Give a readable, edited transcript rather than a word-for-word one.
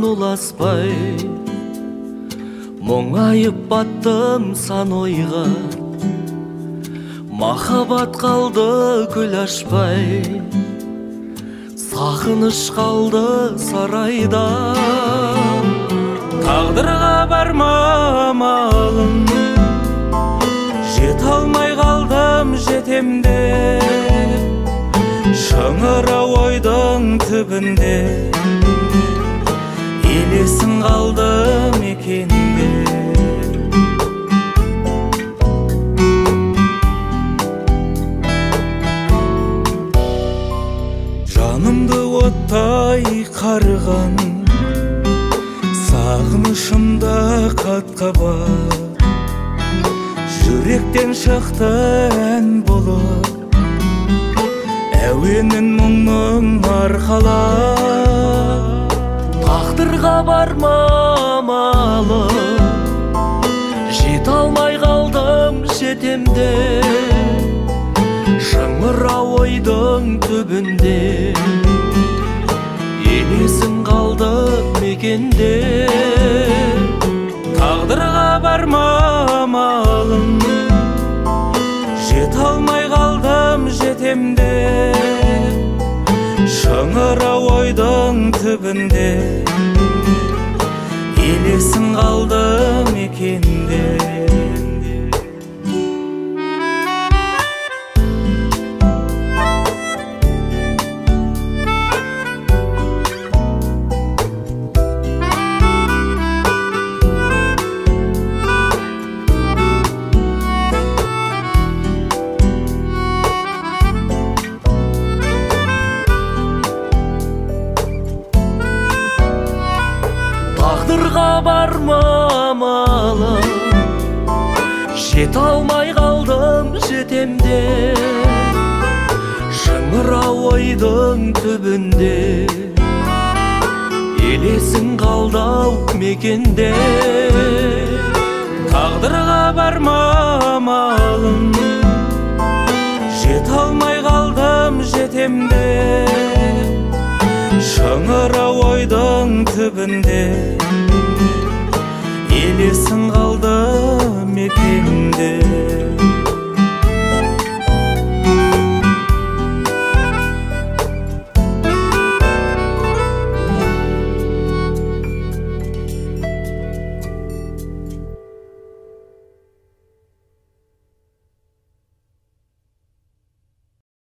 аруласпай, мұңайып баттым сан ойға, махаббат қалды гүл ашпай, сағыныш қалды сарайда. Тағдырға барма амалым, жете алмай қалдым жетемде, шыңырау ойдың түбінде, елесің қалды мекенде. Жанымды оттай қарыған, сағынышымда қат-қабат, жүректен шықты ән болып, әуенін мұңның арқалап. Тағдырға барма амалым, жете алмай қалдым жетемде, шыңырау ойдың түбінде, елесің қалды мекенде. Тағдырға барма амалым, жете алмай қалдым жетемде, шыңырау ойдың түбінде, елесің қалды мекенде. Тағдырға барма амалым, жете алмай қалдым жетемде, шыңырау ойдың түбінде, елесің қалды мекенде. Тағдырға барма амалым, жете алмай қалдым жетемде, шыңырау ойдың түбінде, елесің қалды мекенде.